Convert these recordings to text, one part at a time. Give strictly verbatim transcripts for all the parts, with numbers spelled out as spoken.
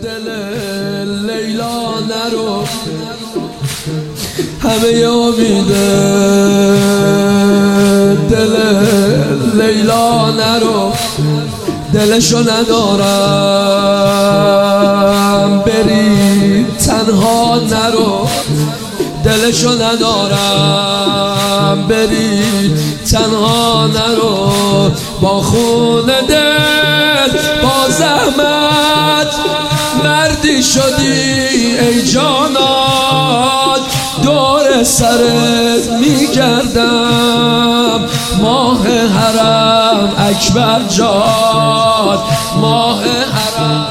دل لیلا نرو، همه امید دل لیلا نرو، دلشو ندارم بری تنها نرو، دلشو ندارم بری تنها نرو، با خون دل با زحمت مردی شدی ای جانان، دور سرت میگردم ماه حرم اکبر جان، ماه حرم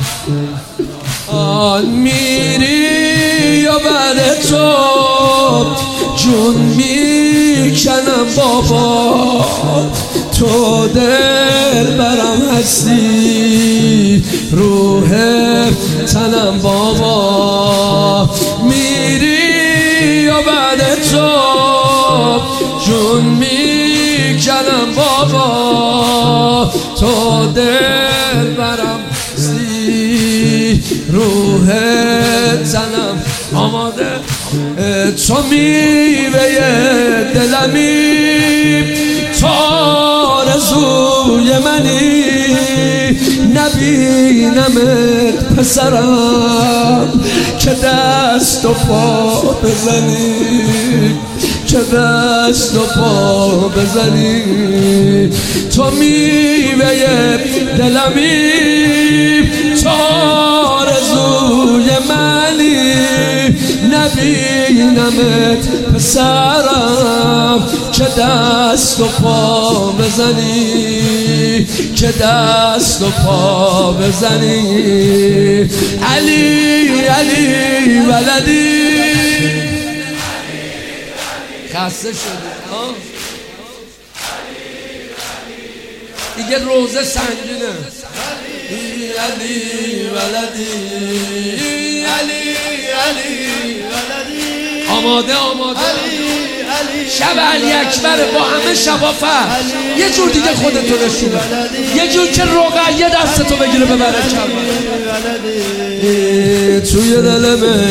آن میری یا بعد تو جون میکنم بابا، تو دل برم هستی روح تنم بابا، میری یا بعد تو جون میکنم بابا، تو دل برم هستی روح تنم آماده، تو میوه دلمی، تو آرزوی منی، نبینمت پسرم که دست و پا بزنی، که دست و پا بزنی، تو میوه دلمی، تو آرزوی منی، نبینمت پسرم که دست و پا بزنی، که دست و پا بزنی، علی علی ولدی. خسته شدی دیگه، روزه سنگینه. علی علی ولدی، علی علی ولدی، آماده آماده شب علی اکبر با همه شبافه، یه جور دیگه خودتو نشونه، یه جور که رقیه دستتو بگیره ببره کربلا، توی دل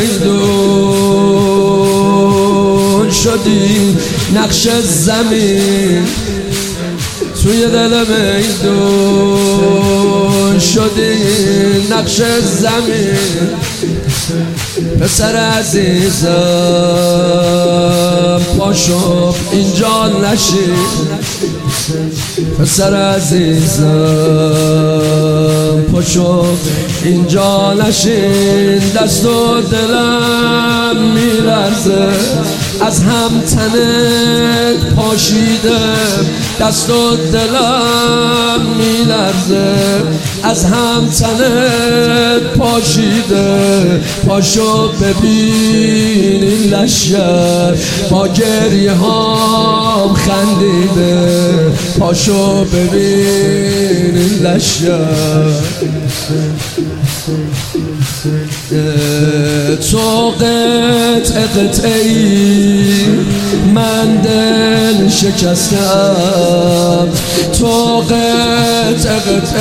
میدون شدی نقش زمین، توی دل میدون شدی نقش زمین، پسر عزیزم پاشو اینجا نشین، پسر عزیزم پاشو اینجا نشین، دست و دلم میلرزه از هم تنت پاشیده، دست و دلم میلرزه از هم تنت پاشیده، پاشو ببین این لشگر با گریه هام خندیده، پاشو ببین این لشگر، تو قطعه قطعی من دل شکستم، تو قطعه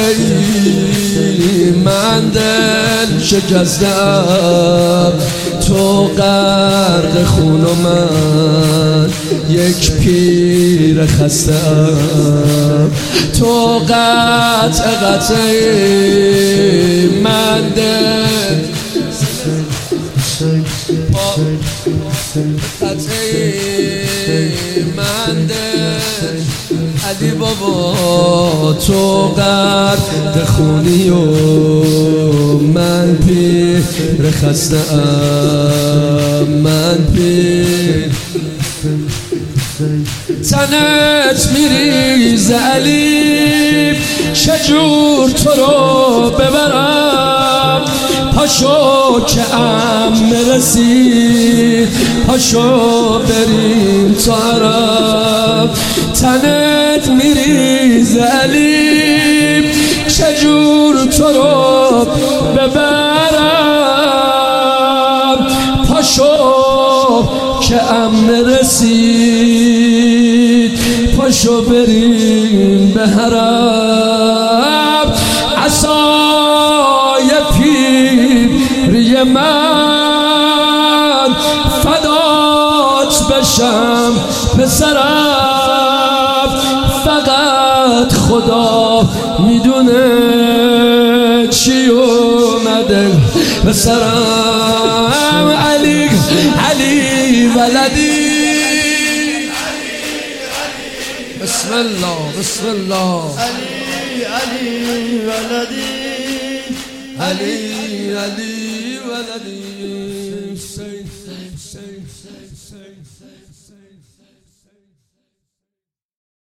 قطعی من دل شکستم، تو غرق خون و من یک پیر خستم، تو قطعه قطعی من دل قطعی من دل، علی بابا تو غرق خونی و من پیر خستم، من پیر تنت میریز علی، چجور تو رو ببرم، پاشو که ام رسید، پاشو بریم تو عرب، تنت میریز علی، چجور تو رو ببرم، پاشو که ام رسید، پاشو بریم به حرم، عصای پیر من فدات بشم پسرم، فقط خدا میدونه چی اومده پسرم. علی علی ولدی، بسم الله بسم الله. علی علی ولدی، علی علی ولدی.